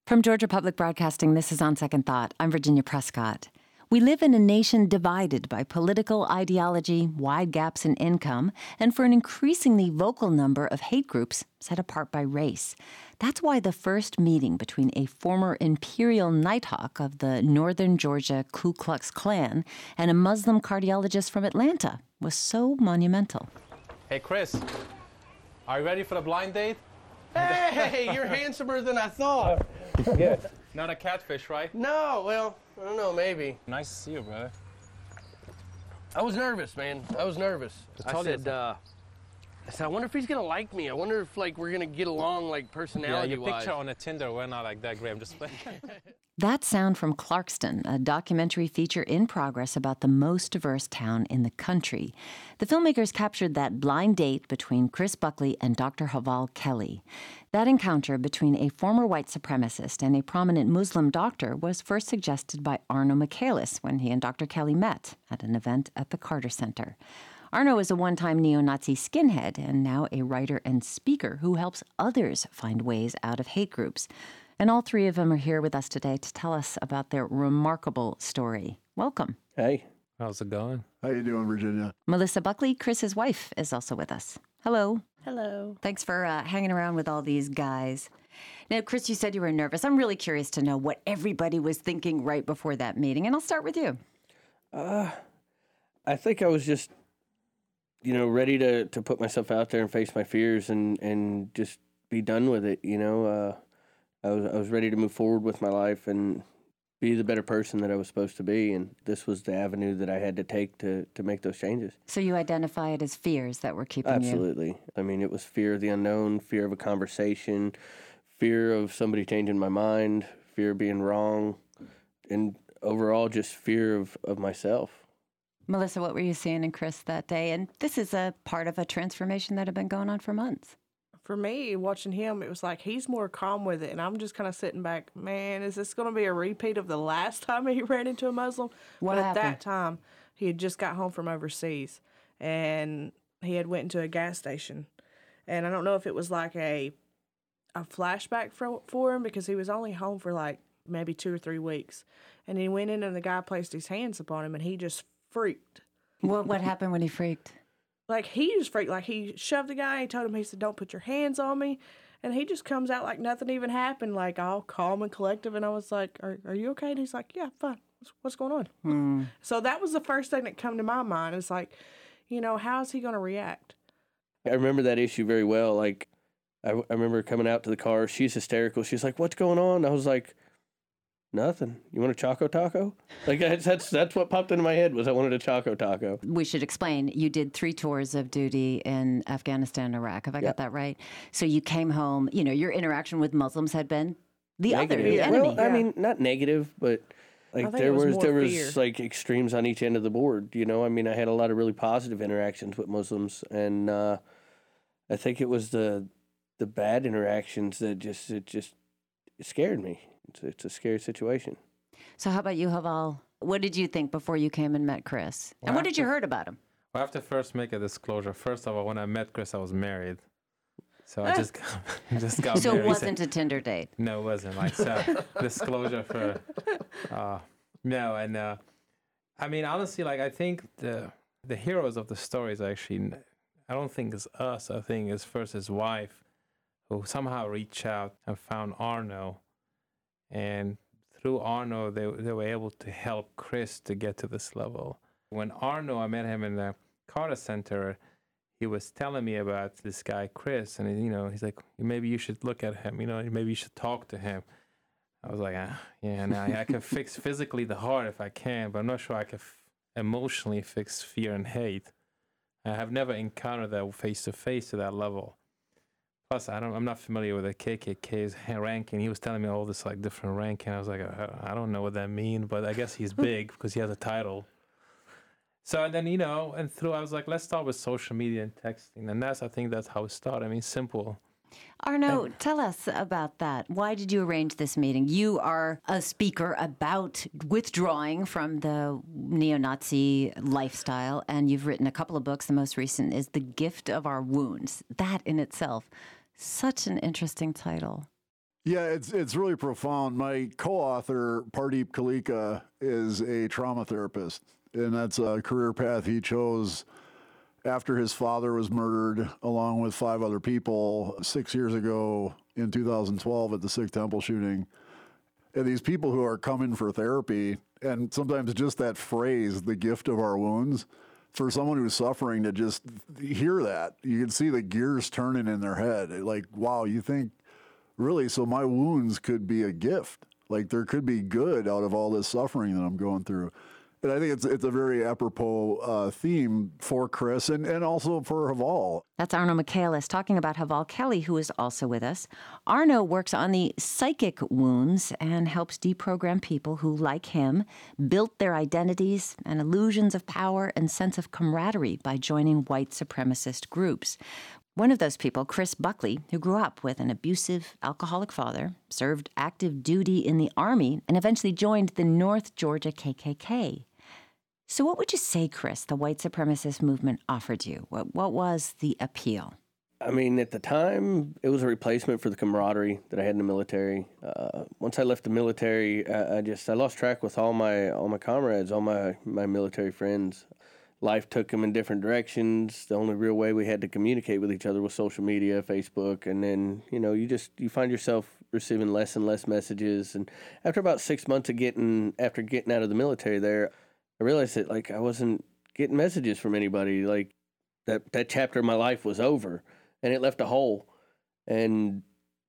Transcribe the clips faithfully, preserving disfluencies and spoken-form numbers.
From Georgia Public Broadcasting, this is On Second Thought. I'm Virginia Prescott. We live in a nation divided by political ideology, wide gaps in income, and for an increasingly vocal number of hate groups set apart by race. That's why the first meeting between a former Imperial Nighthawk of the Northern Georgia Ku Klux Klan and a Muslim cardiologist from Atlanta was so monumental. Hey, Chris, are you ready for the blind date? Hey, you're handsomer than I thought. Yeah. Not a catfish, right? No, well, I don't know, maybe. Nice to see you, brother. I was nervous, man. I was nervous. I said, uh, I said, I wonder if he's gonna like me. I wonder if, like, we're gonna get along, like, personality-wise. Yeah, your picture on a Tinder, we're not like that great. I'm just playing. That sound from Clarkston, a documentary feature in progress about the most diverse town in the country. The filmmakers captured that blind date between Chris Buckley and Doctor Haval Kelly. That encounter between a former white supremacist and a prominent Muslim doctor was first suggested by Arno Michaelis when he and Doctor Kelly met at an event at the Carter Center. Arno is a one-time neo-Nazi skinhead and now a writer and speaker who helps others find ways out of hate groups. And all three of them are here with us today to tell us about their remarkable story. Welcome. Hey. How's it going? How you doing, Virginia? Melissa Buckley, Chris's wife, is also with us. Hello. Hello. Thanks for uh, hanging around with all these guys. Now, Chris, you said you were nervous. I'm really curious to know what everybody was thinking right before that meeting, and I'll start with you. Uh, I think I was just, you know, ready to, to put myself out there and face my fears and, and just be done with it, you know. Uh, I was I was ready to move forward with my life and be the better person that I was supposed to be, and this was the avenue that I had to take to, to make those changes. So you identify it as fears that were keeping Absolutely. you... Absolutely. I mean, it was fear of the unknown, fear of a conversation, fear of somebody changing my mind, fear of being wrong, and overall just fear of, of myself. Melissa, what were you seeing in Chris that day? And this is a part of a transformation that had been going on for months. For me, watching him, it was like he's more calm with it, and I'm just kind of sitting back, man, is this going to be a repeat of the last time he ran into a Muslim? What but happened? At that time, he had just got home from overseas, and he had went into a gas station. And I don't know if it was like a a flashback for, for him, because he was only home for like maybe two or three weeks. And he went in, and the guy placed his hands upon him, and he just freaked. What, what happened when he freaked? Like, he just freaked. Like, he shoved the guy. He told him, he said, don't put your hands on me. And he just comes out like nothing even happened, like all calm and collective. And I was like, are, are you okay? And he's like, yeah, fine. What's, what's going on? Hmm. So that was the first thing that come to my mind. It's like, you know, how is he going to react? I remember that issue very well. Like, I, I remember coming out to the car. She's hysterical. She's like, what's going on? I was like, nothing. You want a Choco Taco? Like, that's, that's that's what popped into my head was I wanted a Choco Taco. We should explain. You did three tours of duty in Afghanistan and Iraq. Have I Yep. got that right? So you came home, you know, your interaction with Muslims had been the Negative. other, the enemy. Well, I Yeah. mean, not negative, but like think there it was was more there was fear. like extremes on each end of the board. You know, I mean, I had a lot of really positive interactions with Muslims, and uh, I think it was the the bad interactions that just it just it scared me. It's, it's a scary situation. So how about you, Haval? What did you think before you came and met Chris? And Well, what did you after- heard about him? Well, I have to first make a disclosure. First of all, when I met Chris, I was married. So I just got, just got So married. it wasn't a Tinder date. No, it wasn't. Like, so disclosure for, uh, no, and uh, I mean, honestly, like, I think the the heroes of the story is actually, I don't think it's us. I think it's first his wife, who somehow reached out and found Arno, and through Arno, they they were able to help Chris to get to this level. When Arno, I met him in the Carter Center, he was telling me about this guy, Chris, and, you know, he's like, maybe you should look at him, you know, maybe you should talk to him. I was like, ah, yeah, nah, I can fix physically the heart if I can, but I'm not sure I can f- emotionally fix fear and hate. I have never encountered that face-to-face to that level. Plus, I don't, I'm not familiar with the K K K's ranking. He was telling me all this, like, different ranking. I was like, I, I don't know what that means, but I guess he's big because he has a title. So, and then, you know, and through, I was like, let's start with social media and texting. And that's, I think that's how it started. I mean, simple. Arno, tell us about that. Why did you arrange this meeting? You are a speaker about withdrawing from the neo-Nazi lifestyle, and you've written a couple of books. The most recent is The Gift of Our Wounds. That in itself, such an interesting title. Yeah, it's it's really profound. My co-author, Pardeep Kalika, is a trauma therapist, and that's a career path he chose after his father was murdered, along with five other people, six years ago in two thousand twelve at the Sikh temple shooting. And these people who are coming for therapy, and sometimes just that phrase, the gift of our wounds, for someone who's suffering to just hear that, you can see the gears turning in their head. Like, wow, you think, really, so my wounds could be a gift. Like, there could be good out of all this suffering that I'm going through. And I think it's it's a very apropos uh, theme for Chris and, and also for Haval. That's Arno Michaelis talking about Haval Kelly, who is also with us. Arno works on the psychic wounds and helps deprogram people who, like him, built their identities and illusions of power and sense of camaraderie by joining white supremacist groups. One of those people, Chris Buckley, who grew up with an abusive, alcoholic father, served active duty in the Army, and eventually joined the North Georgia K K K. So what would you say, Chris, the white supremacist movement offered you? What, what was the appeal? I mean, at the time, it was a replacement for the camaraderie that I had in the military. Uh, once I left the military, I, I just I lost track with all my all my comrades, all my, my military friends. Life took them in different directions. The only real way we had to communicate with each other was social media, Facebook, and then, you know, you just you find yourself receiving less and less messages. And after about six months of getting after getting out of the military there, I realized that, like, I wasn't getting messages from anybody. Like, that, that chapter of my life was over, and it left a hole. And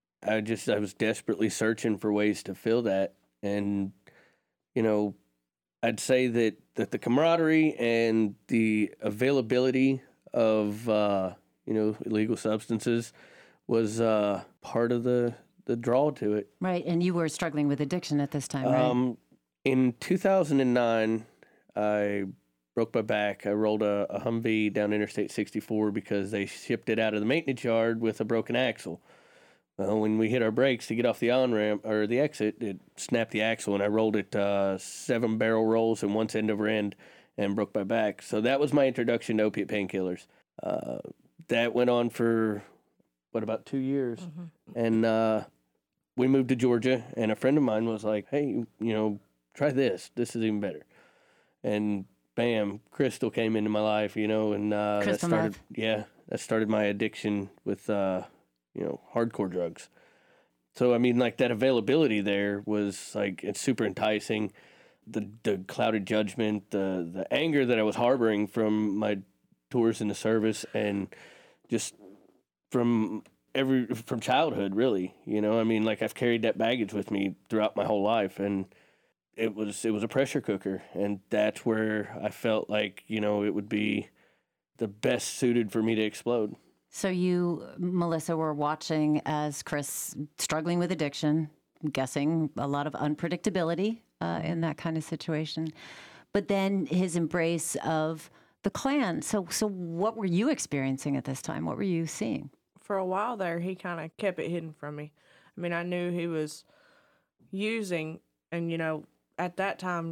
I just, I was desperately searching for ways to fill that. And, you know, I'd say that, that the camaraderie and the availability of, uh, you know, illegal substances was uh, part of the, the draw to it. Right, and you were struggling with addiction at this time, right? Um, in two thousand nine, I broke my back. I rolled a, a Humvee down Interstate sixty-four because they shipped it out of the maintenance yard with a broken axle. Well, when we hit our brakes to get off the on-ramp, or the exit, it snapped the axle, and I rolled it uh, seven barrel rolls and once end over end and broke my back. So that was my introduction to opiate painkillers. Uh, that went on for, what, about two years? Mm-hmm. And uh, we moved to Georgia, and a friend of mine was like, hey, you know, try this. This is even better. And bam, Crystal came into my life, you know, and uh, that started, meth. yeah, that started my addiction with, uh, you know, hardcore drugs. So, I mean, like, that availability there was, like, it's super enticing. The the clouded judgment, the the anger that I was harboring from my tours in the service, and just from every, from childhood, really, you know, I mean, like, I've carried that baggage with me throughout my whole life, and it was, it was a pressure cooker, and that's where I felt like, you know, it would be the best suited for me to explode. So you, Melissa, were watching as Chris struggling with addiction, guessing a lot of unpredictability uh, in that kind of situation, but then his embrace of the Klan. So, so what were you experiencing at this time? What were you seeing? For a while there, he kind of kept it hidden from me. I mean, I knew he was using, and, you know, at that time,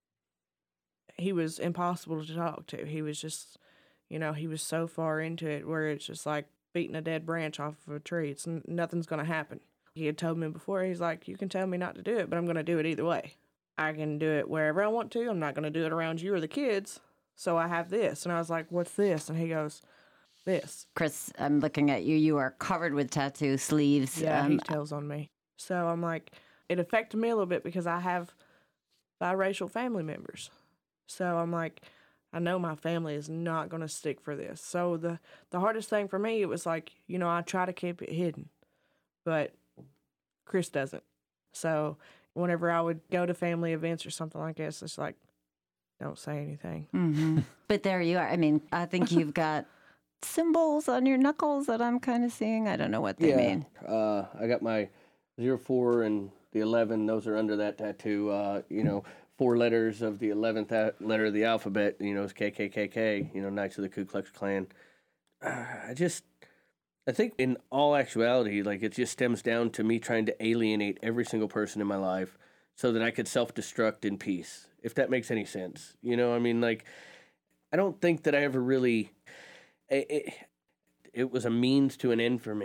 he was impossible to talk to. He was just, you know, he was so far into it where it's just like beating a dead branch off of a tree. It's nothing's going to happen. He had told me before, he's like, you can tell me not to do it, but I'm going to do it either way. I can do it wherever I want to. I'm not going to do it around you or the kids. So I have this. And I was like, what's this? And he goes, this. Chris, I'm looking at you. You are covered with tattoo sleeves. Yeah, um, he tells on me. So I'm like, it affected me a little bit because I have biracial family members. So I'm like, I know my family is not going to stick for this. So the, the hardest thing for me, it was like, you know, I try to keep it hidden, but Chris doesn't. So whenever I would go to family events or something like this, it's like, don't say anything. Mm-hmm. But there you are. I mean, I think you've got symbols on your knuckles that I'm kind of seeing. I don't know what they yeah, mean. Uh, I got my zero four and the eleven. Those are under that tattoo. Uh, you know, four letters of the eleventh letter of the alphabet, you know, is K K K K, you know, Knights of the Ku Klux Klan. Uh, I just, I think in all actuality, like, it just stems down to me trying to alienate every single person in my life so that I could self-destruct in peace, if that makes any sense. You know, I mean, like, I don't think that I ever really, it, it, it was a means to an end for me.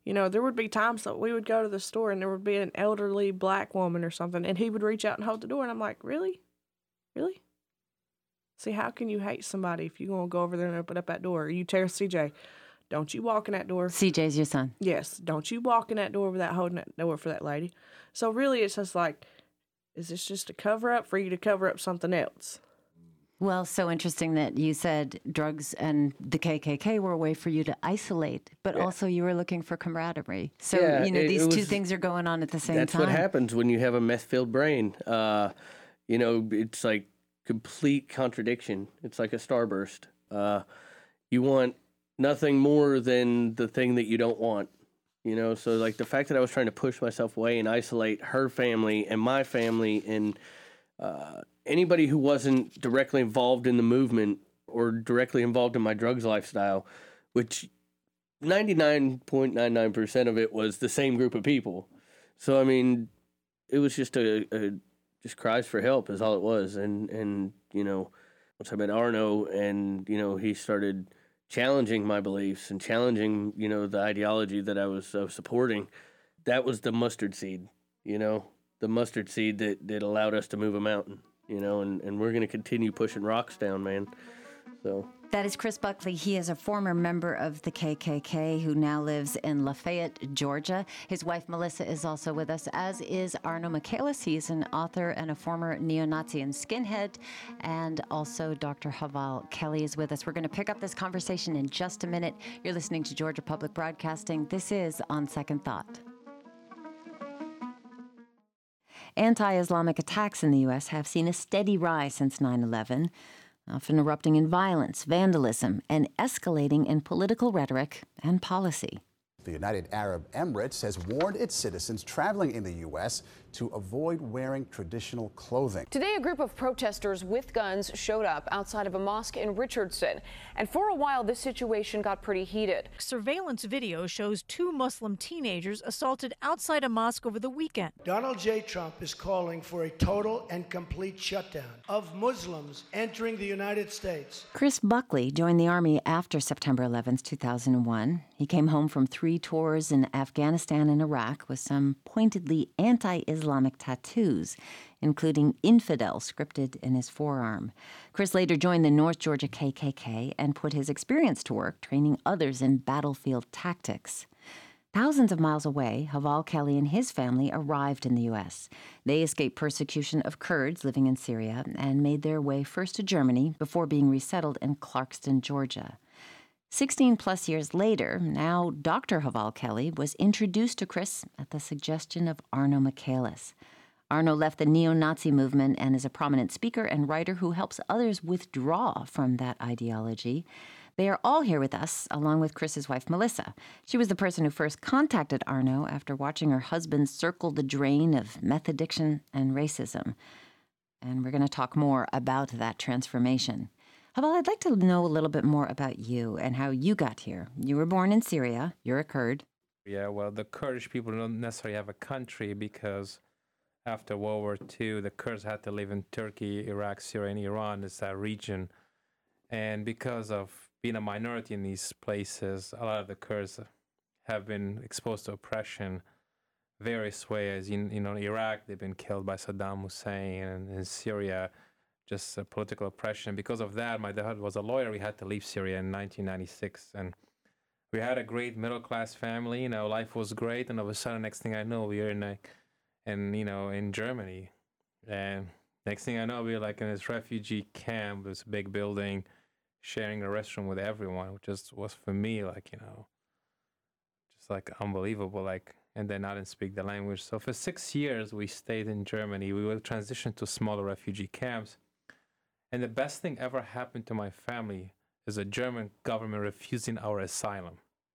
You know, there would be times that we would go to the store and there would be an elderly black woman or something, and he would reach out and hold the door, and I'm like, really? Really? See, how can you hate somebody if you're going to go over there and open up that door? You tell C J, don't you walk in that door. C J's your son. Yes, don't you walk in that door without holding that door for that lady. So really, it's just like, is this just a cover-up for you to cover up something else? Well, so interesting that you said drugs and the K K K were a way for you to isolate, but Yeah. also you were looking for camaraderie. So, Yeah, you know, it- these it two was- things are going on at the same That's time. what happens when you have a meth-filled brain. Uh, you know, it's like complete contradiction. It's like a starburst. Uh, you want nothing more than the thing that you don't want. You know, so like the fact that I was trying to push myself away and isolate her family and my family and uh, anybody who wasn't directly involved in the movement or directly involved in my drugs lifestyle, which ninety-nine point nine nine percent of it was the same group of people. So, I mean, it was just a, a just cries for help is all it was. And, and, you know, once I met Arno and, you know, he started challenging my beliefs and challenging, you know, the ideology that I was uh, supporting, that was the mustard seed, you know, the mustard seed that, that allowed us to move a mountain, you know, and, and we're going to continue pushing rocks down, man. So That is Chris Buckley. He is a former member of the K K K who now lives in Lafayette, Georgia. His wife, Melissa, is also with us, as is Arno Michaelis. He is an author and a former neo-Nazi and skinhead. And also Doctor Haval Kelly is with us. We're going to pick up this conversation in just a minute. You're listening to Georgia Public Broadcasting. This is On Second Thought. Anti-Islamic attacks in the U S have seen a steady rise since nine eleven, often erupting in violence, vandalism, and escalating in political rhetoric and policy. The United Arab Emirates has warned its citizens traveling in the U S to avoid wearing traditional clothing. Today, a group of protesters with guns showed up outside of a mosque in Richardson. And for a while, this situation got pretty heated. Surveillance video shows two Muslim teenagers assaulted outside a mosque over the weekend. Donald J. Trump is calling for a total and complete shutdown of Muslims entering the United States. Chris Buckley joined the Army after September eleventh, two thousand one. He came home from three tours in Afghanistan and Iraq with some pointedly anti-Islamic tattoos, including infidel scripted in his forearm. Chris later joined the North Georgia K K K and put his experience to work training others in battlefield tactics. Thousands of miles away, Haval Kelly and his family arrived in the U S. They escaped persecution of Kurds living in Syria and made their way first to Germany before being resettled in Clarkston, Georgia. Sixteen plus years later, now Doctor Haval Kelly was introduced to Chris at the suggestion of Arno Michaelis. Arno left the neo-Nazi movement and is a prominent speaker and writer who helps others withdraw from that ideology. They are all here with us, along with Chris's wife, Melissa. She was the person who first contacted Arno after watching her husband circle the drain of meth addiction and racism. And we're going to talk more about that transformation. Haval, I'd like to know a little bit more about you and how you got here. You were born in Syria. You're a Kurd. Yeah, well, the Kurdish people don't necessarily have a country because after World War Two, the Kurds had to live in Turkey, Iraq, Syria, and Iran. It's that region. And because of being a minority in these places, a lot of the Kurds have been exposed to oppression various ways. In, you know, in Iraq, they've been killed by Saddam Hussein, and in Syria, just uh, political oppression. Because of that, my dad was a lawyer. We had to leave Syria in nineteen ninety-six. And we had a great middle-class family. You know, life was great. And all of a sudden, next thing I know, we were in, a, in you know, in Germany. And next thing I know, we were like in this refugee camp, this big building, sharing a restroom with everyone, which just was for me, like, you know, just like unbelievable. Like, and then I didn't speak the language. So for six years, we stayed in Germany. We would transition to smaller refugee camps. And the best thing ever happened to my family is the German government refusing our asylum.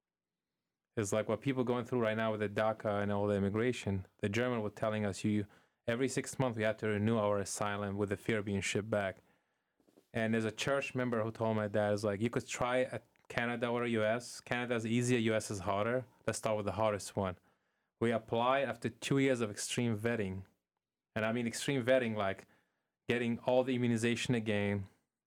It's like what people going through right now with the DACA and all the immigration. The German were telling us, you every six months we had to renew our asylum with the fear of being shipped back. And there's a church member who told my dad, is like, you could try at Canada or U S. Canada's easier, U S is harder. Let's start with the hardest one. We applied after two years of extreme vetting. And I mean extreme vetting, like getting all the immunization again,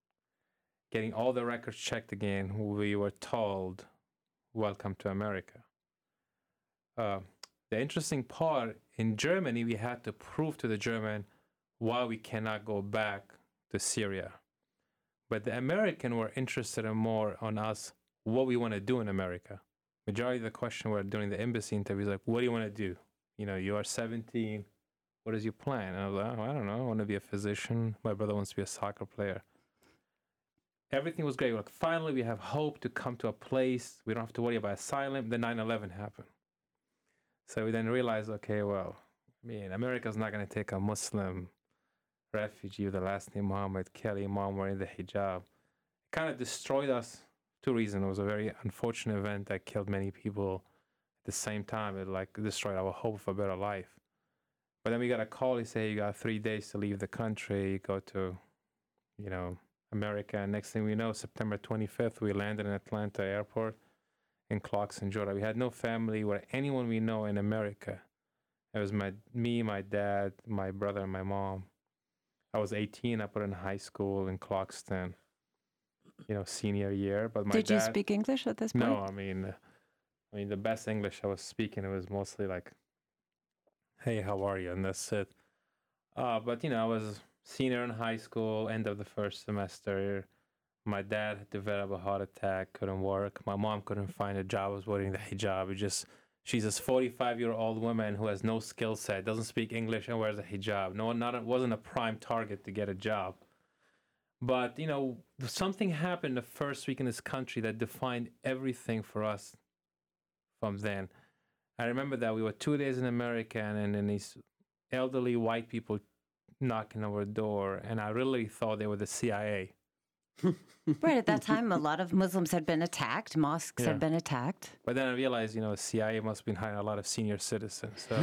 getting all the records checked again. We were told, welcome to America. uh, the interesting part, in Germany, we had to prove to the German why we cannot go back to Syria. But the American were interested in more on us, what we want to do in America. Majority of the question were during the embassy interviews, like, what do you want to do? You know, you are seventeen. What is your plan? And I was like, oh, I don't know. I want to be a physician. My brother wants to be a soccer player. Everything was great. Like, finally, we have hope to come to a place. We don't have to worry about asylum. Then nine eleven happened. So we then realized, okay, well, I mean, America's not going to take a Muslim refugee with the last name Muhammad, Kelly, mom wearing the hijab. It kind of destroyed us. Two reasons. It was a very unfortunate event that killed many people. At the same time, it like destroyed our hope of a better life. But then we got a call. He said, you got three days to leave the country. You go to, you know, America. And next thing we know, September twenty-fifth, we landed in Atlanta airport in Clarkson, Georgia. We had no family or anyone we know in America. It was my me, my dad, my brother, and my mom. I was eighteen. I put in high school in Clarkston, you know, senior year. But my Did dad, you speak English at this point? No, I mean, uh, I mean the best English I was speaking, it was mostly like, "Hey, how are you?" and that's it. Uh, but you know, I was senior in high school, end of the first semester. My dad had developed a heart attack, couldn't work. My mom couldn't find a job, was wearing the hijab. It just She's this forty-five-year-old woman who has no skill set, doesn't speak English, and wears a hijab. No one, not wasn't a prime target to get a job. But you know, something happened the first week in this country that defined everything for us. From then, I remember that we were two days in America, and then these elderly white people knocking on our door, and I really thought they were the C I A. Right, at that time, a lot of Muslims had been attacked. Mosques Yeah. had been attacked. But then I realized, you know, C I A must have been hiring a lot of senior citizens. So,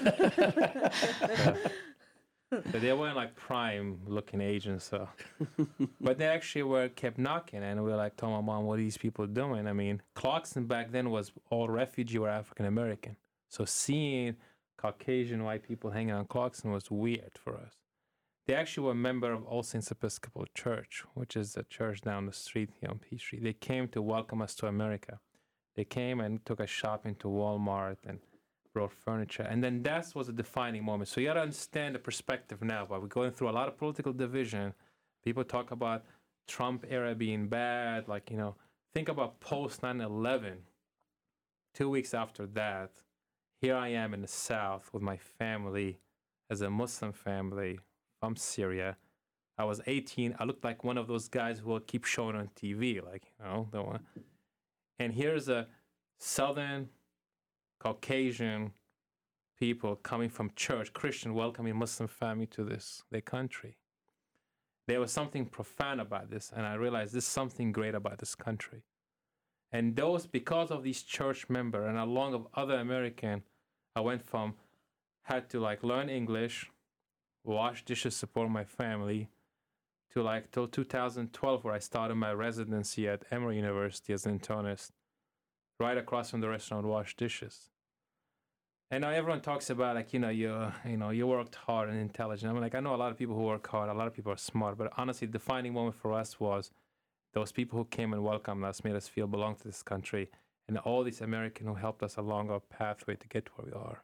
so they weren't like prime-looking agents. So, but they actually were kept knocking, and we were like, told my mom, "What are these people doing?" I mean, Clarkston back then was all refugee or African American. So seeing Caucasian white people hanging on Clarkston was weird for us. They actually were a member of All Saints Episcopal Church, which is the church down the street here on Peachtree. They came to welcome us to America. They came and took us shopping to Walmart and brought furniture. And then that was a defining moment. So you got to understand the perspective now. But we're going through a lot of political division. People talk about Trump era being bad. Like, you know, think about post nine eleven. Two weeks after that, here I am in the South with my family as a Muslim family from Syria. I was eighteen. I looked like one of those guys who will keep showing on T V, like, you know, the one. And here's a Southern Caucasian people coming from church, Christian, welcoming Muslim family to this, their country. There was something profound about this, and I realized there's something great about this country. And those, because of these church members, and along with other American, I went from, had to like learn English, wash dishes, support my family, to like till two thousand twelve, where I started my residency at Emory University as an internist, right across from the restaurant, wash dishes. And now everyone talks about like, you know, you you know, you worked hard and intelligent. I'm like, I know a lot of people who work hard, a lot of people are smart, but honestly, the defining moment for us was those people who came and welcomed us, made us feel belong to this country, and all these Americans who helped us along our pathway to get where we are.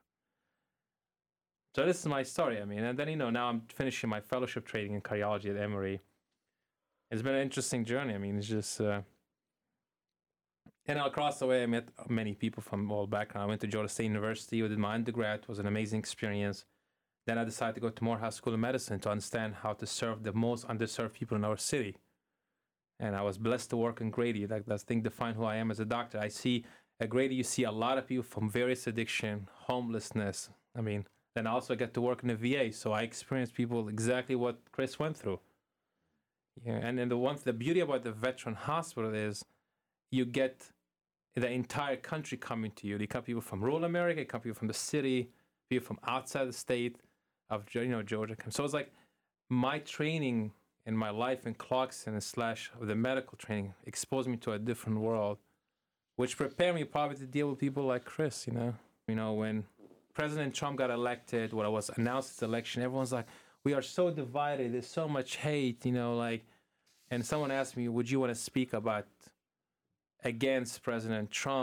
So this is my story, I mean, and then, you know, now I'm finishing my fellowship training in cardiology at Emory. It's been an interesting journey. I mean, it's just, uh, and across the way, I met many people from all backgrounds. I went to Georgia State University, did my undergrad. It was an amazing experience. Then I decided to go to Morehouse School of Medicine to understand how to serve the most underserved people in our city. And I was blessed to work in Grady. That, that thing defined who I am as a doctor. I see, at Grady, you see a lot of people from various addiction, homelessness. I mean, then I also get to work in the V A, so I experienced people exactly what Chris went through. Yeah, and then the one, the beauty about the veteran hospital is you get the entire country coming to you. You come people from rural America, you come people from the city, people from outside the state of, you know, Georgia. So it's like my training and my life in Clarkston slash the medical training exposed me to a different world, which prepared me probably to deal with people like Chris, you know. You know, when President Trump got elected, when I was announced his election, everyone's like, we are so divided, there's so much hate, you know, like, and someone asked me, would you want to speak about against President Trump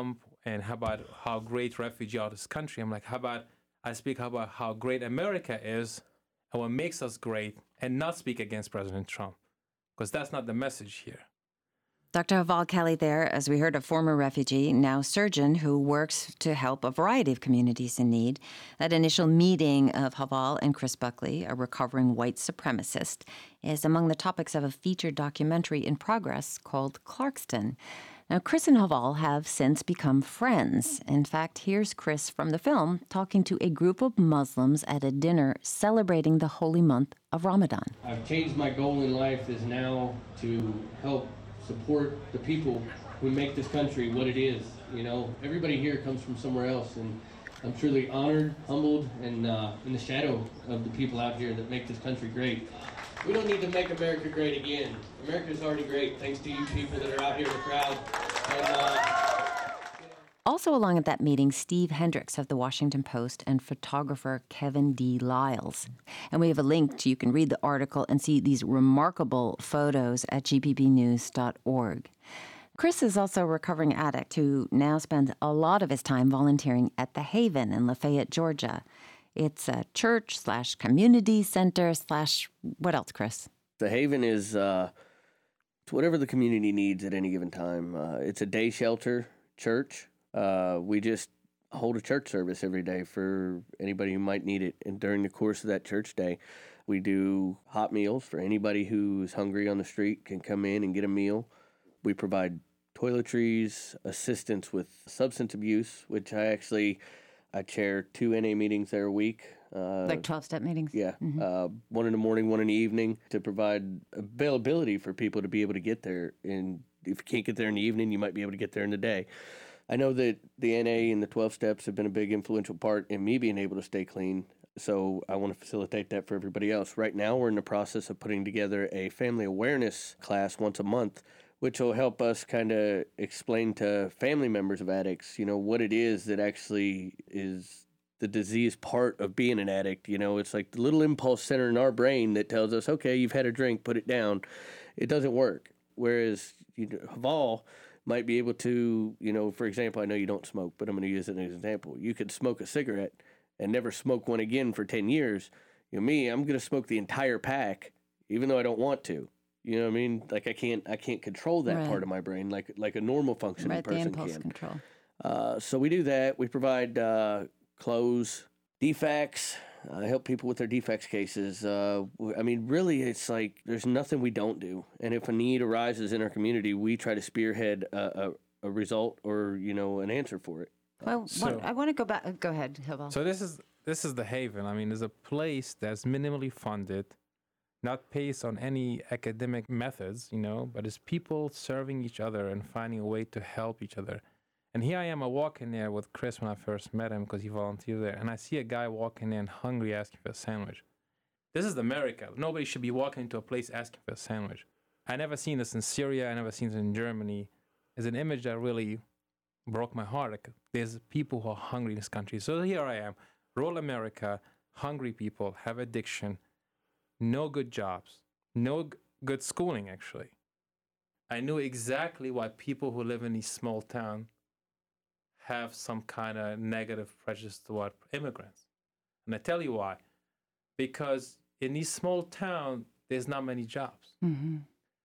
and how about how great refugee are this country. I'm like, how about I speak about how great America is and what makes us great, and not speak against President Trump, because that's not the message here. Doctor Haval Kelly there, as we heard, a former refugee, now surgeon, who works to help a variety of communities in need. That initial meeting of Haval and Chris Buckley, a recovering white supremacist, is among the topics of a feature documentary in progress called Clarkston. Now, Chris and Haval have since become friends. In fact, here's Chris from the film talking to a group of Muslims at a dinner celebrating the holy month of Ramadan. I've changed my goal in life is now to help support the people who make this country what it is. You know, everybody here comes from somewhere else, and I'm truly honored, humbled, and uh, in the shadow of the people out here that make this country great. We don't need to make America great again. America's already great, thanks to you people that are out here in the crowd. And, uh, Also along at that meeting, Steve Hendricks of the Washington Post and photographer Kevin D. Lyles. And we have a link to, you can read the article and see these remarkable photos at g p b news dot org. Chris is also a recovering addict who now spends a lot of his time volunteering at The Haven in Lafayette, Georgia. It's a church slash community center slash what else, Chris? The Haven is uh, it's whatever the community needs at any given time. Uh, it's a day shelter church. Uh, we just hold a church service every day for anybody who might need it. And during the course of that church day, we do hot meals for anybody who's hungry on the street can come in and get a meal. We provide toiletries, assistance with substance abuse, which I actually I chair two N A meetings there a week. Uh, Like twelve-step meetings? Yeah, Mm-hmm. uh, one in the morning, one in the evening, to provide availability for people to be able to get there. And if you can't get there in the evening, you might be able to get there in the day. I know that the N A and the twelve steps have been a big influential part in me being able to stay clean, so I want to facilitate that for everybody else. Right now, we're in the process of putting together a family awareness class once a month, which will help us kind of explain to family members of addicts, you know, what it is that actually is the disease part of being an addict. You know, it's like the little impulse center in our brain that tells us, okay, you've had a drink, put it down. It doesn't work. Whereas, you know, Haval might be able to, you know, for example, I know you don't smoke, but I'm going to use it as an example. You could smoke a cigarette and never smoke one again for ten years. You know, me, I'm going to smoke the entire pack, even though I don't want to. You know what I mean? Like I can't, I can't control that Right. part of my brain like like a normal functioning Right, the person impulse can. control. Uh, so we do that. We provide uh, clothes, defects, uh, help people with their defects cases. Uh, w- I mean, really, it's like there's nothing we don't do. And if a need arises in our community, we try to spearhead a, a, a result or, you know, an answer for it. Well, So- what, I want to go back. Go ahead, Haval. So this is this is the Haven. I mean, there's a place that's minimally funded, not based on any academic methods, you know, but it's people serving each other and finding a way to help each other. And here I am, I walk in there with Chris when I first met him because he volunteered there, and I see a guy walking in hungry asking for a sandwich. This is America. Nobody should be walking into a place asking for a sandwich. I never seen this in Syria. I never seen this in Germany. It's an image that really broke my heart. Like, there's people who are hungry in this country. So here I am, rural America, hungry people, have addiction, no good jobs, no g- good schooling, actually. I knew exactly why people who live in these small towns have some kind of negative prejudice toward immigrants. And I tell you why. Because in these small towns, there's not many jobs. Mm-hmm.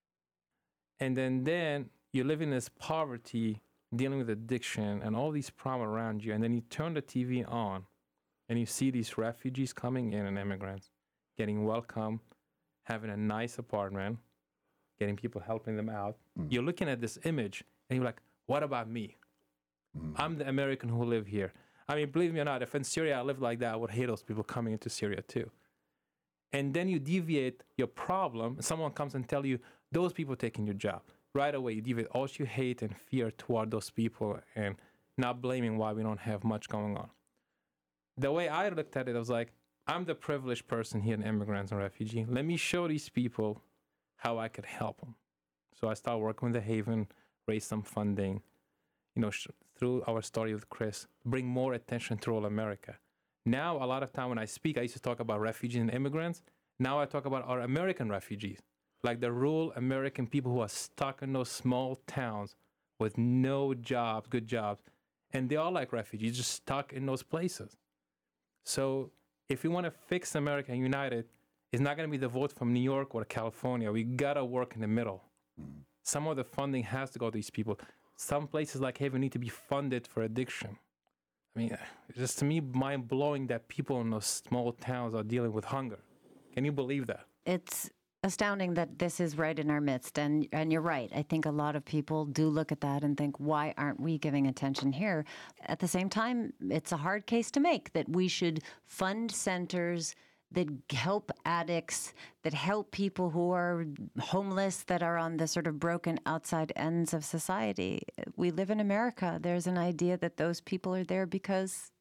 And then, then you live in this poverty, dealing with addiction and all these problems around you. And then you turn the T V on and you see these refugees coming in and immigrants getting welcome, having a nice apartment, getting people helping them out. Mm. You're looking at this image and you're like, what about me? Mm. I'm the American who live here. I mean, believe me or not, if in Syria I lived like that, I would hate those people coming into Syria too. And then you deviate your problem. Someone comes and tell you, those people taking your job. Right away, you deviate all your hate and fear toward those people and not blaming why we don't have much going on. The way I looked at it, I was like, I'm the privileged person here, an immigrant and refugee. Let me show these people how I could help them. So I started working with the Haven, raise some funding, you know, sh- through our story with Chris, bring more attention to rural America. Now, a lot of time when I speak, I used to talk about refugees and immigrants. Now I talk about our American refugees, like the rural American people who are stuck in those small towns with no jobs, good jobs. And they are like refugees, just stuck in those places. So if we want to fix America United, it's not going to be the vote from New York or California. We got to work in the middle. Mm. Some of the funding has to go to these people. Some places like Haven need to be funded for addiction. I mean, it's just to me mind-blowing that people in those small towns are dealing with hunger. Can you believe that? It's astounding that this is right in our midst. And, and you're right. I think a lot of people do look at that and think, why aren't we giving attention here? At the same time, it's a hard case to make that we should fund centers that help addicts, that help people who are homeless, that are on the sort of broken outside ends of society. We live in America. There's an idea that those people are there because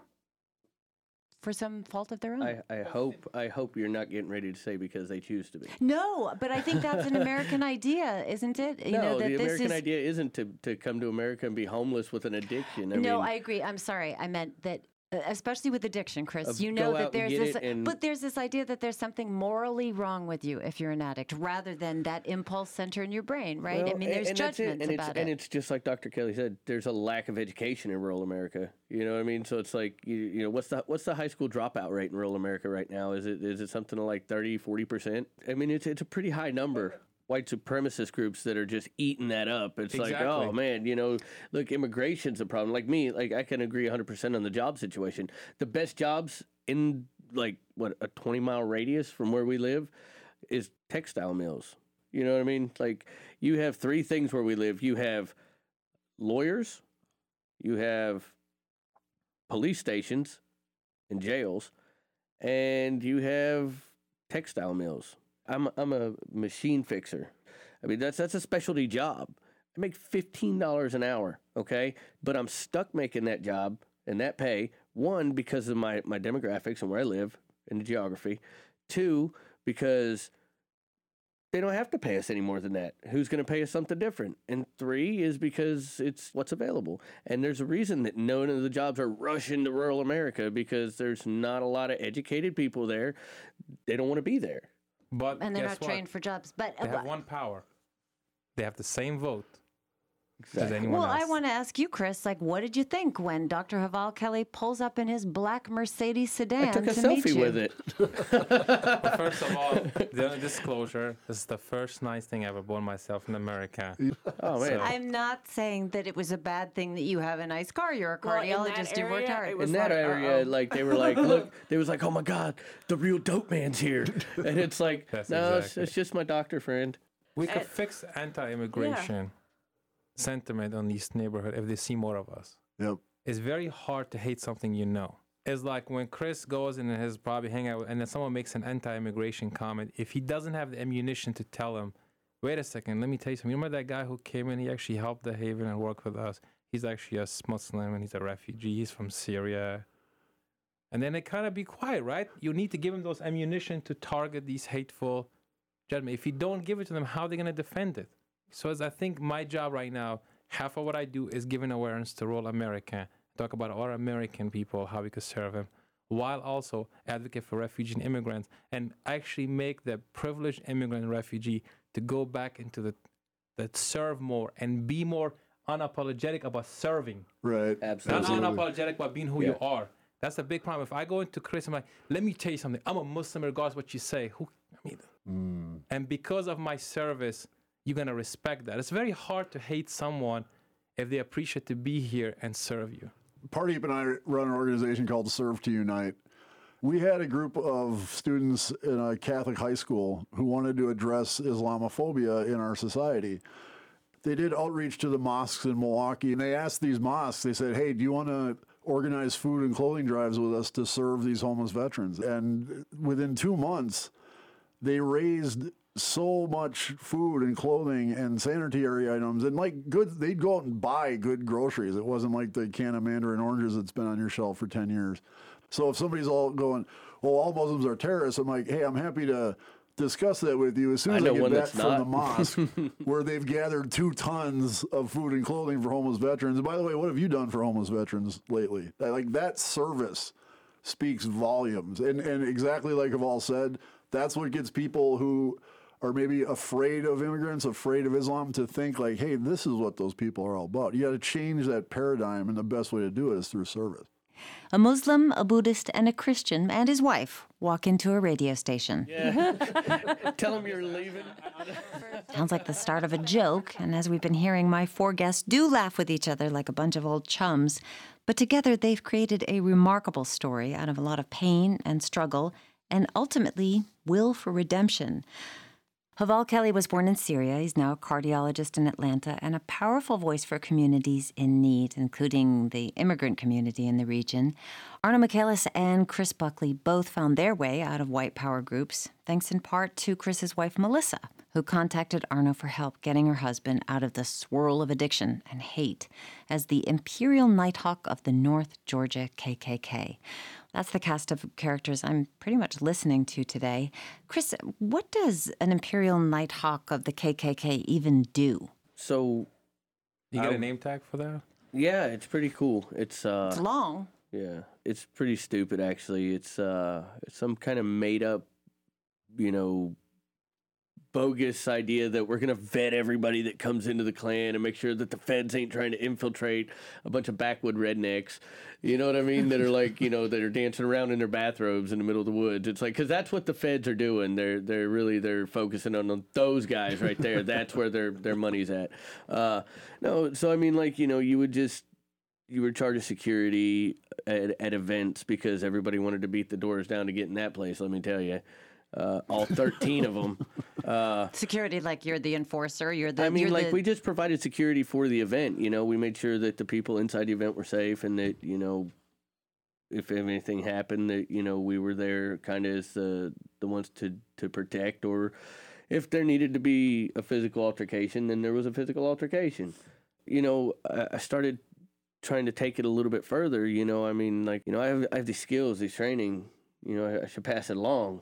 for some fault of their own. I, I hope I hope you're not getting ready to say because they choose to be. No, but I think that's an American idea, isn't it? You no, know, that the this American is... idea isn't to, to come to America and be homeless with an addiction. I no, mean, I agree. I'm sorry. I meant that, uh, especially with addiction, Chris, Of you go know out that and there's get this, it and- but there's this idea that there's something morally wrong with you if you're an addict, rather than that impulse center in your brain, right? Well, I mean, and- there's and that's it. judgments and it's, about And it. it's just like Doctor Kelly said, there's a lack of education in rural America. You know what I mean? So it's like, you, you know, what's the what's the high school dropout rate in rural America right now? Is it is it something like thirty, forty percent? I mean, it's it's a pretty high number. White supremacist groups that are just eating that up. It's like, Exactly. oh, man, you know, look, immigration's a problem. Like me, like I can agree one hundred percent on the job situation. The best jobs in, like, what, a twenty-mile radius from where we live is textile mills. You know what I mean? Like, you have three things where we live. You have lawyers, you have police stations and jails, and you have textile mills. I'm I'm a machine fixer. I mean, that's that's a specialty job. I make fifteen dollars an hour, okay? But I'm stuck making that job and that pay, one, because of my, my demographics and where I live and the geography. Two, because they don't have to pay us any more than that. Who's going to pay us something different? And three is because it's what's available. And there's a reason that none of the jobs are rushing to rural America, because there's not a lot of educated people there. They don't want to be there. But And they're guess not what? trained for jobs. But They uh, have one power. They have the same vote as Exactly. anyone well, else. I want to ask you, Chris, like, what did you think when Doctor Haval Kelly pulls up in his black Mercedes sedan I took a to meet selfie you? with it. But first of all, the disclosure, this is the first nice thing I ever bought myself in America. Oh, man. So- I'm not saying that it was a bad thing that you have a nice car. You're a Well, in that cardiologist. You worked area, hard. it was In that like, area, uh-oh. like, they were like, look, they was like, oh my God, the real dope man's here. And it's like, That's no, it's, exactly. it's just my doctor friend. We could Uh, fix anti-immigration sentiment on these neighborhoods if they see more of us. Yep. It's very hard to hate something you know. It's like when Chris goes in his probably hangout and then someone makes an anti-immigration comment. If he doesn't have the ammunition to tell him, wait a second, let me tell you something. You remember that guy who came in? He actually helped the Haven and worked with us. He's actually a Muslim and he's a refugee. He's from Syria. And then they kind of be quiet, right? You need to give them those ammunition to target these hateful judgment. If you don't give it to them, how are they going to defend it? So as I think my job right now, half of what I do is giving awareness to rural America, talk about our American people, how we could serve them, while also advocate for refugee and immigrants, and actually make the privileged immigrant and refugee to go back into the, that serve more and be more unapologetic about serving. Right. Absolutely. Not unapologetic about being who Yeah. you are. That's a big problem. If I go into Chris, I'm like, let me tell you something. I'm a Muslim regardless what you say. Who, I mean, Mm. and because of my service, you're going to respect that. It's very hard to hate someone if they appreciate to be here and serve you. Pardeep and I run an organization called Serve to Unite. We had a group of students in a Catholic high school who wanted to address Islamophobia in our society. They did outreach to the mosques in Milwaukee, and they asked these mosques, they said, hey, do you want to organize food and clothing drives with us to serve these homeless veterans? And within two months, they raised so much food and clothing and sanitary items and like goods. They'd go out and buy good groceries. It wasn't like the can of mandarin oranges that's been on your shelf for ten years. So if somebody's all going, well, all Muslims are terrorists, I'm like, hey, I'm happy to discuss that with you as soon I as I, know get one back that's from not. the mosque where they've gathered two tons of food and clothing for homeless veterans. And by the way, what have you done for homeless veterans lately? Like that service speaks volumes. And, and exactly like Haval said, that's what gets people who or maybe afraid of immigrants, afraid of Islam, to think like, hey, this is what those people are all about. You got to change that paradigm, and the best way to do it is through service. A Muslim, a Buddhist, and a Christian and his wife walk into a radio station. Yeah. Tell them you're leaving. Sounds like the start of a joke, and as we've been hearing, my four guests do laugh with each other like a bunch of old chums. But together they've created a remarkable story out of a lot of pain and struggle, and ultimately, will for redemption. Haval Kelly was born in Syria. He's now a cardiologist in Atlanta and a powerful voice for communities in need, including the immigrant community in the region. Arno Michaelis and Chris Buckley both found their way out of white power groups, thanks in part to Chris's wife, Melissa, who contacted Arno for help getting her husband out of the swirl of addiction and hate as the Imperial Nighthawk of the North Georgia K K K. That's the cast of characters I'm pretty much listening to today. Chris, what does an Imperial Nighthawk of the K K K even do? So, You get I- a name tag for that? yeah, it's pretty cool. It's uh, It's long. yeah, it's pretty stupid actually. It's uh, it's some kind of made up, you know, bogus idea that we're gonna vet everybody that comes into the Klan and make sure that the feds ain't trying to infiltrate a bunch of backwood rednecks. You know what I mean? That are like, you know, that are dancing around in their bathrobes in the middle of the woods. It's like, because that's what the feds are doing. They're they're really they're focusing on those guys right there. That's where their their money's at. Uh, no, so I mean, like, you know, you would just you were charged security at, at events because everybody wanted to beat the doors down to get in that place. Let me tell you. Uh, all thirteen of them. Uh, Security, like you're the enforcer. You're the. I mean, you're like the... we just provided security for the event. You know, we made sure that the people inside the event were safe, and that, you know, if anything happened, that, you know, we were there kind of as the the ones to to protect, or if there needed to be a physical altercation, then there was a physical altercation. You know, I, I started trying to take it a little bit further. You know, I mean, like, you know, I have I have these skills, these training. You know, I, I should pass it along.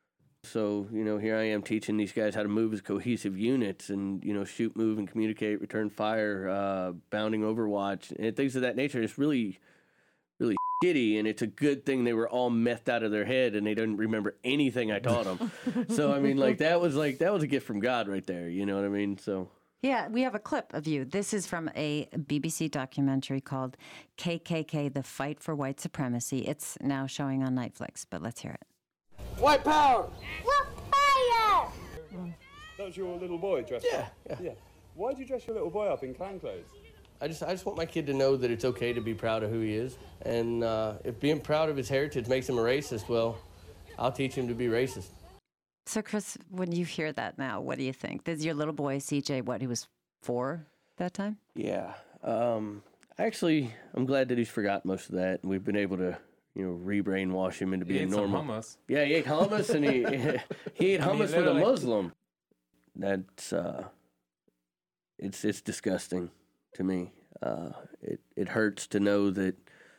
So, you know, here I am teaching these guys how to move as cohesive units and, you know, shoot, move, and communicate, return fire, uh, bounding Overwatch, and things of that nature. It's really, really shitty, and it's a good thing they were all methed out of their head and they didn't remember anything I taught them. So, I mean, like, that was like, that was a gift from God right there, you know what I mean? So... Yeah, we have a clip of you. This is from a B B C documentary called K K K, The Fight for White Supremacy. It's now showing on Netflix, but let's hear it. White power! White fire! That was your little boy dressed Yeah, up? yeah. Yeah. Why do you dress your little boy up in clan clothes? I just, I just want my kid to know that it's okay to be proud of who he is. And uh, if being proud of his heritage makes him a racist, well, I'll teach him to be racist. So, Chris, when you hear that now, what do you think? Does your little boy, C J, what, he was four that time? Yeah. Um, actually, I'm glad that he's forgot most of that, and we've been able to, you know, re-brainwash him into He being ate some normal. hummus. Yeah, he ate hummus, and he he ate I mean, hummus with a literally- Muslim. That's uh, it's it's disgusting to me. Uh, it it hurts to know that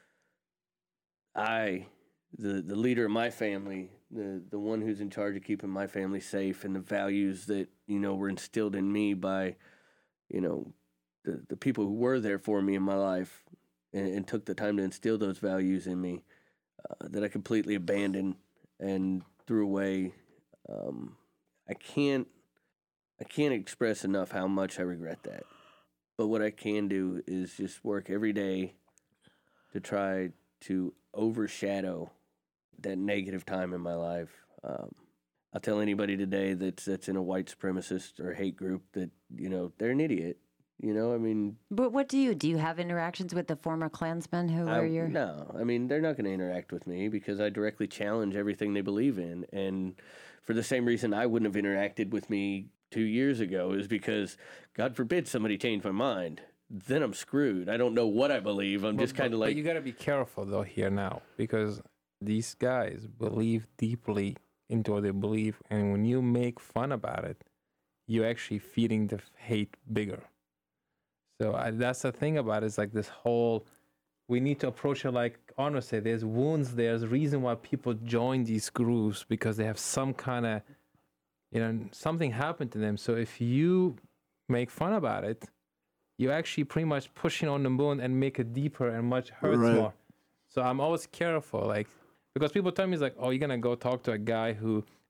I, the the leader of my family, the the one who's in charge of keeping my family safe, and the values that, you know, were instilled in me by, you know, the the people who were there for me in my life, and, and took the time to instill those values in me, uh, that I completely abandoned and threw away. Um, I can't I can't express enough how much I regret that. But what I can do is just work every day to try to overshadow that negative time in my life. Um, I'll tell anybody today that's that's in a white supremacist or hate group that, you know, they're an idiot. You know, I mean... But what do you, do you have interactions with the former Klansmen who I, are your... No, I mean, they're not going to interact with me because I directly challenge everything they believe in. And for the same reason I wouldn't have interacted with me two years ago is because, God forbid, somebody changed my mind. Then I'm screwed. I don't know what I believe. I'm But- just kind but- of like... But you got to be careful, though, here now, because these guys believe deeply into what they believe. And when you make fun about it, you're actually feeding the hate bigger. So I, that's the thing about it, is like this whole, we need to approach it like Arno said, there's wounds, there's a reason why people join these groups, because they have some kind of, you know, something happened to them. So if you make fun about it, you're actually pretty much pushing on the moon and make it deeper and much hurts Right. more. So I'm always careful, like, because people tell me, it's like, oh, you're going to go talk to a guy who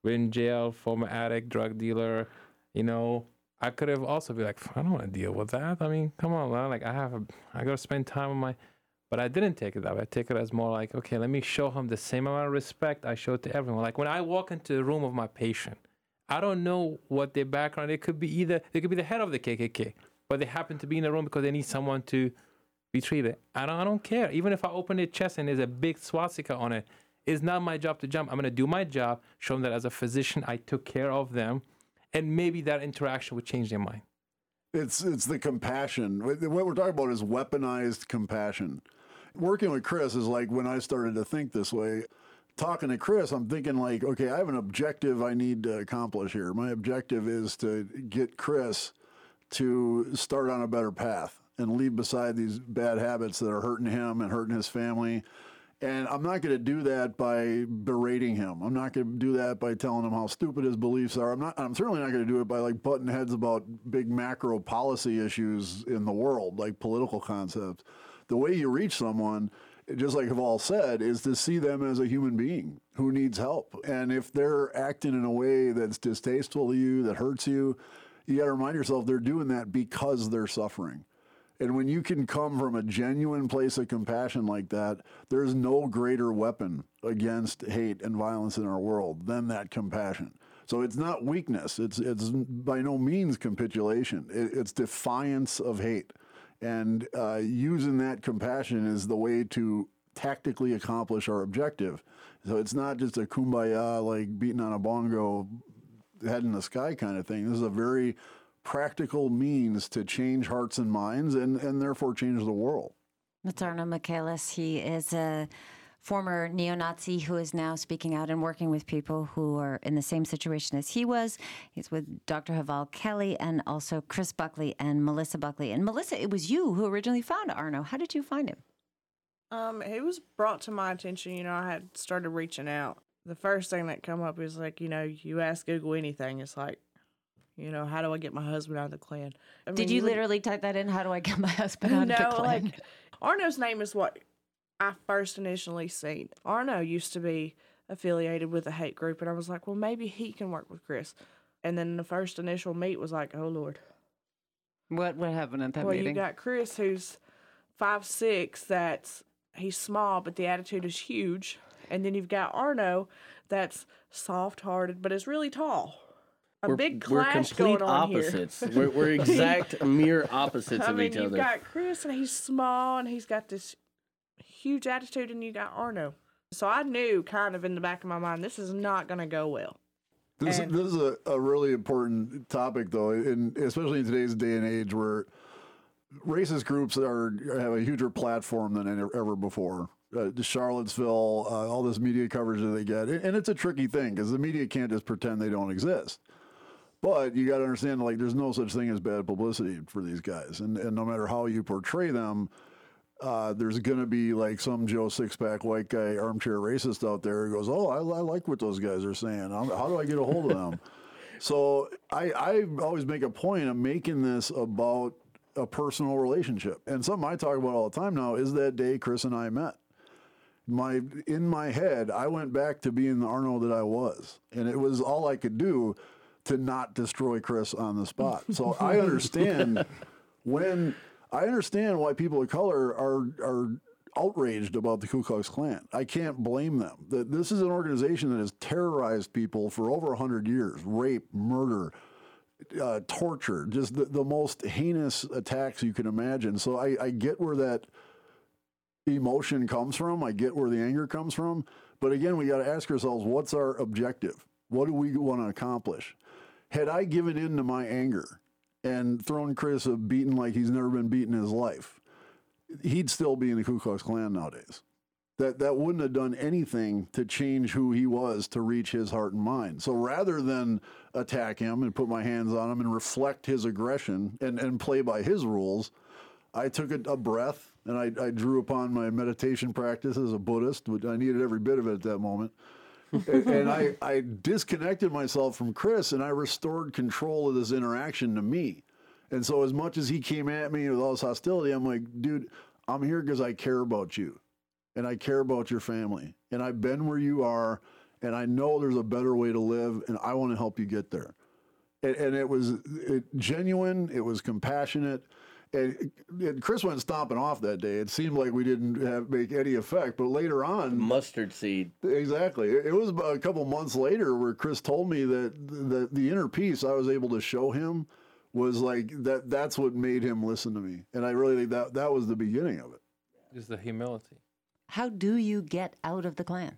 been in jail, former addict, drug dealer, you know, I could have also be like, I don't want to deal with that. I mean, come on, man. Like, I have, a, I got to spend time with my, but I didn't take it that way. I take it as more like, okay, let me show him the same amount of respect I show to everyone. Like when I walk into the room of my patient, I don't know what their background, it could be either, they could be the head of the K K K, but they happen to be in the room because they need someone to be treated. I don't, I don't care. Even if I open their chest and there's a big swastika on it, it's not my job to jump. I'm going to do my job, show them that as a physician, I took care of them. And maybe that interaction would change their mind. It's it's the compassion. What we're talking about is weaponized compassion. Working with Chris is like when I started to think this way. Talking to Chris, I'm thinking like, okay, I have an objective I need to accomplish here. My objective is to get Chris to start on a better path and leave beside these bad habits that are hurting him and hurting his family. And I'm not going to do that by berating him. I'm not going to do that by telling him how stupid his beliefs are. I'm not. I'm certainly not going to do it by like butting heads about big macro policy issues in the world, like political concepts. The way you reach someone, just like Haval said, is to see them as a human being who needs help. And if they're acting in a way that's distasteful to you, that hurts you, you got to remind yourself they're doing that because they're suffering. And when you can come from a genuine place of compassion like that, there's no greater weapon against hate and violence in our world than that compassion. So it's not weakness. It's it's by no means capitulation. It, it's defiance of hate. And uh, using that compassion is the way to tactically accomplish our objective. So it's not just a kumbaya, like beating on a bongo, head in the sky kind of thing. This is a very practical means to change hearts and minds and, and therefore change the world. That's Arno Michaelis. He is a former neo-Nazi who is now speaking out and working with people who are in the same situation as he was. He's with Doctor Haval Kelly and also Chris Buckley and Melissa Buckley. And Melissa, it was you who originally found Arno. How did you find him? Um, it was brought to my attention. You know, I had started reaching out. The first thing that come up is like, you know, you ask Google anything, it's like, you know, how do I get my husband out of the Klan? I Did mean, you literally type that in? How do I get my husband out no, of the Klan? like Arno's name is what I first initially seen. Arno used to be affiliated with a hate group, and I was like, well, maybe he can work with Chris. And then the first initial meet was like, oh Lord, what what happened at that well, meeting? You got Chris, who's five six. That's he's small, but the attitude is huge. And then you've got Arno, that's soft-hearted, but is really tall. A we're, big clash we're complete going on opposites. here. we're, we're exact mirror opposites I of mean, each you've other. got Chris, and he's small, and he's got this huge attitude, and you got Arno. So I knew kind of in the back of my mind, this is not going to go well. This, And- this is a, a really important topic, though, and especially in today's day and age where racist groups are have a huger platform than ever, ever before. Uh, Charlottesville, uh, all this media coverage that they get. And it's a tricky thing because the media can't just pretend they don't exist. But you got to understand, like, there's no such thing as bad publicity for these guys. And, and no matter how you portray them, uh, there's going to be, like, some Joe Sixpack white guy armchair racist out there who goes, oh, I, I like what those guys are saying. How, how do I get a hold of them? So I, I always make a point of making this about a personal relationship. And something I talk about all the time now is that day Chris and I met. My in my head, I went back to being the Arno that I was. And it was all I could do to not destroy Chris on the spot. So I understand when I understand why people of color are are outraged about the Ku Klux Klan. I can't blame them. That this is an organization that has terrorized people for over a hundred years, rape, murder, uh, torture, just the, the most heinous attacks you can imagine. So I, I get where that emotion comes from. I get where the anger comes from. But again, we got to ask ourselves, what's our objective? What do we want to accomplish? Had I given in to my anger and thrown Chris a beating like he's never been beaten in his life, he'd still be in the Ku Klux Klan nowadays. That that wouldn't have done anything to change who he was to reach his heart and mind. So rather than attack him and put my hands on him and reflect his aggression and, and play by his rules, I took a, a breath and I, I drew upon my meditation practice as a Buddhist, which I needed every bit of it at that moment. and and I, I disconnected myself from Chris and I restored control of this interaction to me. And so as much as he came at me with all this hostility, I'm like, dude, I'm here because I care about you and I care about your family and I've been where you are and I know there's a better way to live, and I want to help you get there. And, and it was it, genuine. It was compassionate. And, and Chris went stomping off that day. It seemed like we didn't have, make any effect, but later on, mustard seed. Exactly. It, it was about a couple months later where Chris told me that the the inner peace I was able to show him was like that. That's what made him listen to me, and I really think that that was the beginning of it. Just the humility. How do you get out of the Klan?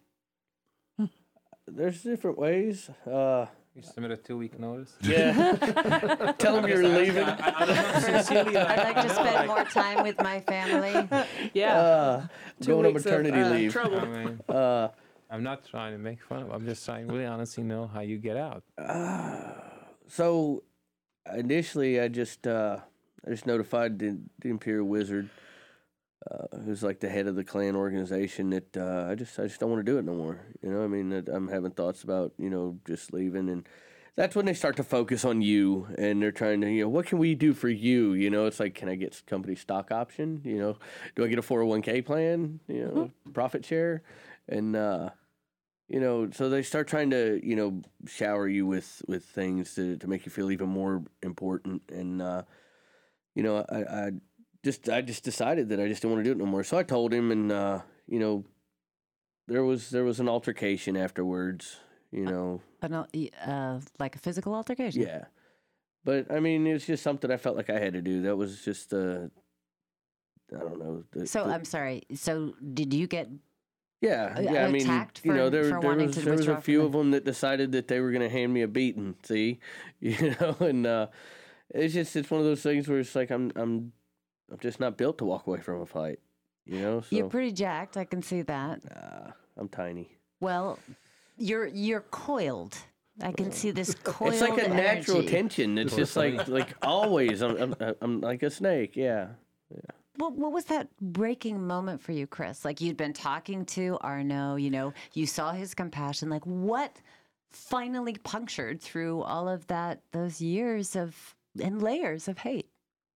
There's different ways. Uh, You submit a two-week notice. Yeah. Tell them you're leaving. I, I, I don't know, sincerely, like, I'd like to spend like, more time with my family. Yeah. Uh, Two going on weeks of, maternity uh, leave. trouble. I mean, Uh, I'm not trying to make fun of. I'm just trying to really honestly know how you get out. uh, so initially, I just uh, I just notified the, the Imperial Wizard, uh, who's like the head of the Klan organization, that uh, I just I just don't want to do it no more. You know, I mean, that I'm having thoughts about you know just leaving, and that's when they start to focus on you, and they're trying to you know what can we do for you? You know, it's like, can I get company stock option? You know, do I get a four oh one k plan? You know, profit share, and uh, you know, so they start trying to you know shower you with with things to to make you feel even more important, and uh, you know, I. I Just I just decided that I just didn't want to do it no more. So I told him, and uh, you know, there was there was an altercation afterwards. You know, But not, uh, like a physical altercation? yeah. But I mean, it was just something I felt like I had to do. That was just uh, I don't know. The, So the, I'm sorry. So did you get yeah, uh, yeah. I mean, attacked you know, for- there for there wanting was to there was withdraw a from few the- of them that decided that they were going to hand me a beating. See, you know, and uh, it's just it's one of those things where it's like I'm I'm. I'm just not built to walk away from a fight, you know. So You're pretty jacked. I can see that. uh, I'm tiny. Well, you're you're coiled. I can see this coiled It's like a natural energy. tension. It's just like like always. I'm, I'm I'm like a snake. Yeah. What what was that breaking moment for you, Chris? Like you'd been talking to Arno, you know, you saw his compassion. Like what finally punctured through all of that, those years of and layers of hate?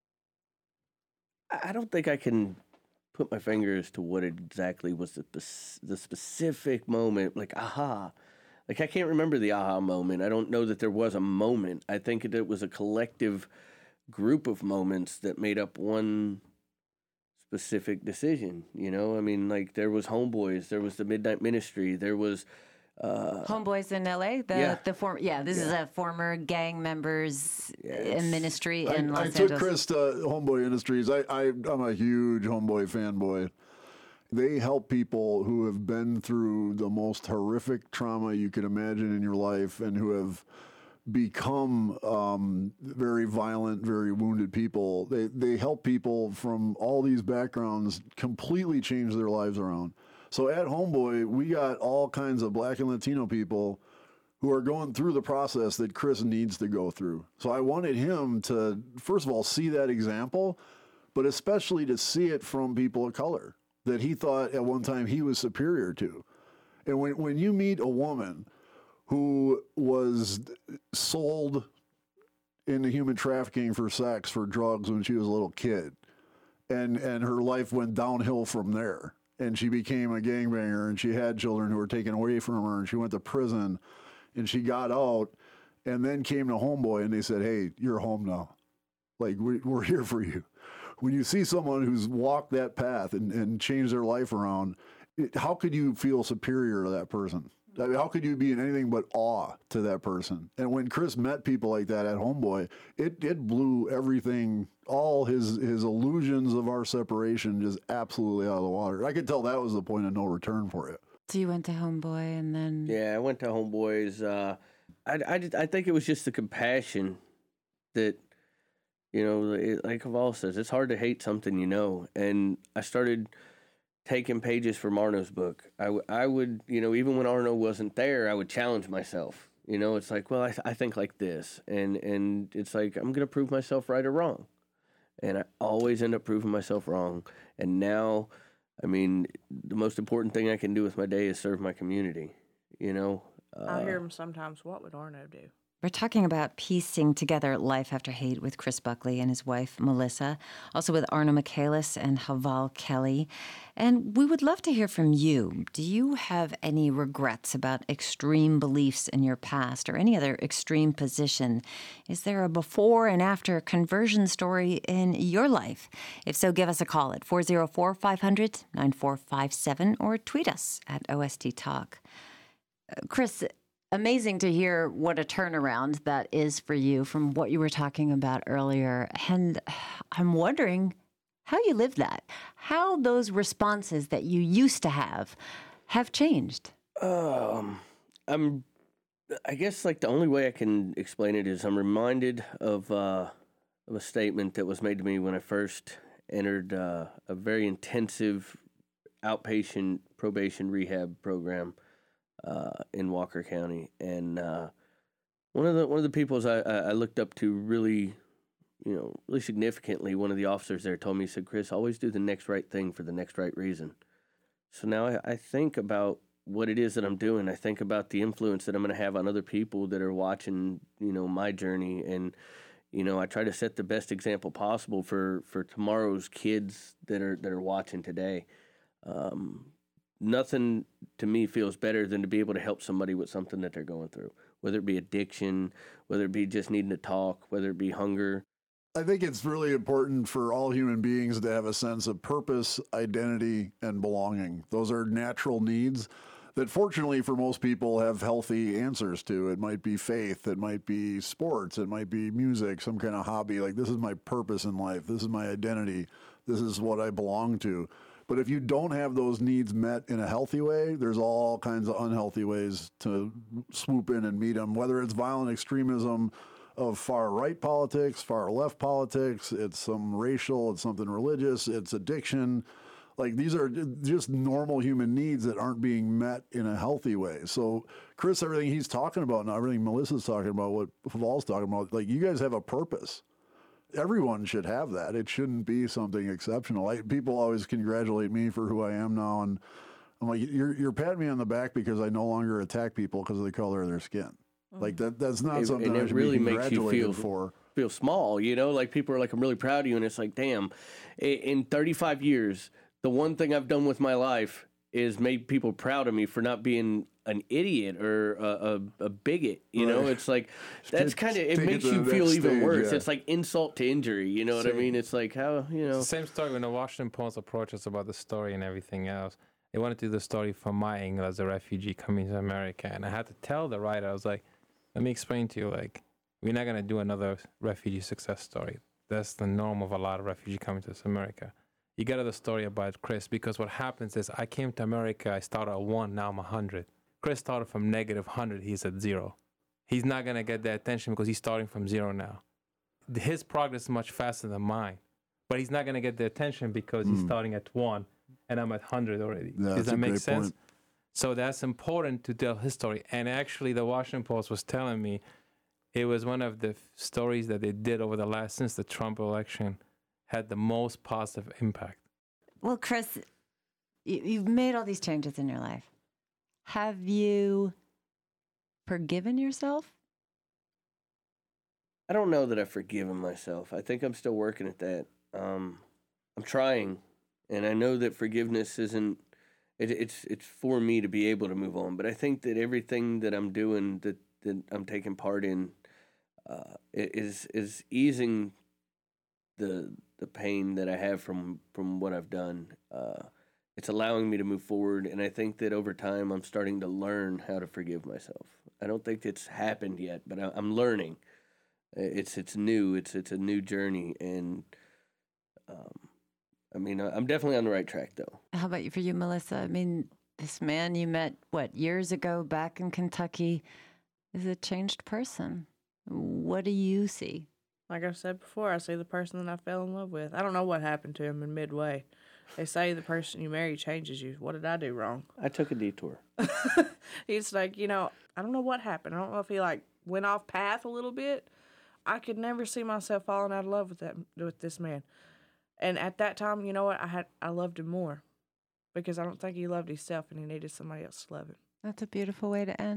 I don't think I can put my fingers to what exactly was the pes- the specific moment. Like aha, like I can't remember the aha moment. I don't know that there was a moment. I think it, it was a collective group of moments that made up one specific decision. You know, I mean, like there was Homeboys, there was the Midnight Ministry, there was. Uh, Homeboys in L A, the yeah. the former yeah, this is Yeah. a former gang members Yeah, uh, it's- ministry I, in Los I Angeles. took Chris to Homeboy Industries. I, I, I'm a huge Homeboy fanboy. They help people who have been through the most horrific trauma you could imagine in your life and who have become um, very violent, very wounded people. They, they help people from all these backgrounds completely change their lives around. So at Homeboy, we got all kinds of Black and Latino people who are going through the process that Chris needs to go through. So I wanted him to, first of all, see that example, but especially to see it from people of color that he thought at one time he was superior to. And when, when you meet a woman who was sold into human trafficking for sex, for drugs when she was a little kid, and, and her life went downhill from there, and she became a gangbanger, and she had children who were taken away from her, and she went to prison, and she got out, and then came to Homeboy, and they said, hey, you're home now. Like, we, we're here for you. When you see someone who's walked that path and, and changed their life around, it, how could you feel superior to that person? I mean, how could you be in anything but awe to that person? And when Chris met people like that at Homeboy, it, it blew everything, all his, his illusions of our separation just absolutely out of the water. I could tell that was the point of no return for it. So you went to Homeboy and then Yeah, I went to Homeboys. Uh, I, I, just- I think it was just the compassion that, you know, it, like Kaval says, it's hard to hate something you know. And I started taking pages from Arno's book. I, w- I would, you know, even when Arno wasn't there, I would challenge myself. You know, it's like, well, I, th- I think like this. And, and it's like, I'm going to prove myself right or wrong. And I always end up proving myself wrong. And now, I mean, the most important thing I can do with my day is serve my community, you know? Uh, I hear him sometimes. What would Arno do? We're talking about piecing together life after hate with Chris Buckley and his wife, Melissa, also with Arna Michaelis and Haval Kelly. And we would love to hear from you. Do you have any regrets about extreme beliefs in your past or any other extreme position? Is there a before and after conversion story in your life? If so, give us a call at four oh four, five hundred, nine four five seven or tweet us at O S T Talk. Uh, Chris, amazing to hear what a turnaround that is for you from what you were talking about earlier. And I'm wondering how you live that, how those responses that you used to have have changed. Um, I'm, I guess like the only way I can explain it is I'm reminded of, uh, of a statement that was made to me when I first entered uh, a very intensive outpatient probation rehab program Uh, in Walker County, and uh, one of the one of the people I, I looked up to really, you know, really significantly. One of the officers there told me, he said, "Chris, always do the next right thing for the next right reason." So now I, I think about what it is that I'm doing. I think about the influence that I'm going to have on other people that are watching, you know, my journey, and you know, I try to set the best example possible for for tomorrow's kids that are that are watching today. Um, Nothing to me feels better than to be able to help somebody with something that they're going through, whether it be addiction, whether it be just needing to talk, whether it be hunger. I think it's really important for all human beings to have a sense of purpose, identity, and belonging. Those are natural needs that fortunately for most people have healthy answers to. It might be faith, it might be sports, it might be music, some kind of hobby. Like, this is my purpose in life, this is my identity, this is what I belong to. But if you don't have those needs met in a healthy way, there's all kinds of unhealthy ways to swoop in and meet them, whether it's violent extremism of far-right politics, far-left politics, it's some racial, it's something religious, it's addiction. Like, these are just normal human needs that aren't being met in a healthy way. So Chris, everything he's talking about now, everything Melissa's talking about, what Haval's talking about, like, you guys have a purpose. Everyone should have that. It shouldn't be something exceptional. I, people always congratulate me for who I am now, and I'm like, you're you're patting me on the back because I no longer attack people because of the color of their skin. Mm. Like that that's not it, something and I it should really be makes you congratulated feel for. Feel small, you know. Like, people are like, "I'm really proud of you," and it's like, damn. In thirty-five years, the one thing I've done with my life is made people proud of me for not being an idiot or a, a, a bigot, you right. know. It's like, that's kind of, it makes it you feel even stage, worse. Yeah. It's like insult to injury, you know what same. I mean? It's like, how, you know. It's the same story when the Washington Post approached us about the story and everything else. They wanted to do the story from my angle as a refugee coming to America, and I had to tell the writer, I was like, let me explain to you, like, we're not going to do another refugee success story. That's the norm of a lot of refugees coming to America. You got the story about Chris, because what happens is I came to America, I started at one, now I'm one hundred. Chris started from negative one hundred, he's at zero. He's not going to get the attention because he's starting from zero now. His progress is much faster than mine, but he's not going to get the attention because mm. he's starting at one and I'm at one hundred already. Yeah, Does that make sense? Point. So that's important to tell his story. And actually, the Washington Post was telling me it was one of the stories that they did over the last, since the Trump election, had the most positive impact. Well, Chris, you've made all these changes in your life. Have you forgiven yourself? I don't know that I've forgiven myself. I think I'm still working at that. Um, I'm trying, and I know that forgiveness isn't, it, it's it's for me to be able to move on. But I think that everything that I'm doing, that, that I'm taking part in, uh, is is easing the the pain that I have from, from what I've done. Uh, it's allowing me to move forward, and I think that over time I'm starting to learn how to forgive myself. I don't think it's happened yet, but I, I'm learning. It's it's new. It's it's a new journey, and um, I mean, I'm definitely on the right track, though. How about you, for you, Melissa? I mean, this man you met what years ago back in Kentucky is a changed person. What do you see? Like I said before, I see the person that I fell in love with. I don't know what happened to him in midway. They say the person you marry changes you. What did I do wrong? I took a detour. He's like, you know, I don't know what happened. I don't know if he like went off path a little bit. I could never see myself falling out of love with that with this man. And at that time, you know what? I had I loved him more because I don't think he loved himself and he needed somebody else to love him. That's a beautiful way to end.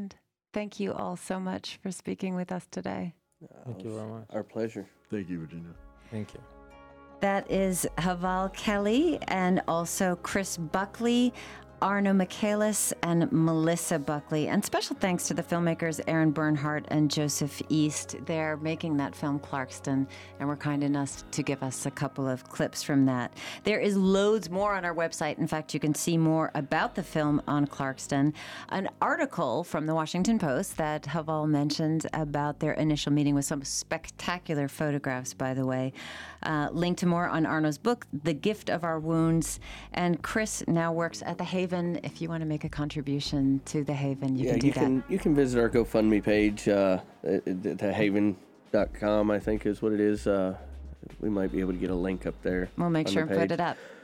Thank you all so much for speaking with us today. Thank you very much. Our pleasure. Thank you, Virginia. Thank you. That is Haval Kelly and also Chris Buckley, Arno Michaelis, and Melissa Buckley. And special thanks to the filmmakers Aaron Bernhardt and Joseph East. They're making that film Clarkston, and were kind enough to give us a couple of clips from that. There is loads more on our website. In fact, you can see more about the film on Clarkston. An article from the Washington Post that Haval mentioned about their initial meeting with some spectacular photographs, by the way. Uh, link to more on Arno's book, The Gift of Our Wounds. And Chris now works at the Haven. If you want to make a contribution to the Haven, you yeah, can do you that. can you can visit our GoFundMe page, uh, the haven dot com, I think is what it is. Uh, we might be able to get a link up there. We'll make on sure the and put page. it up.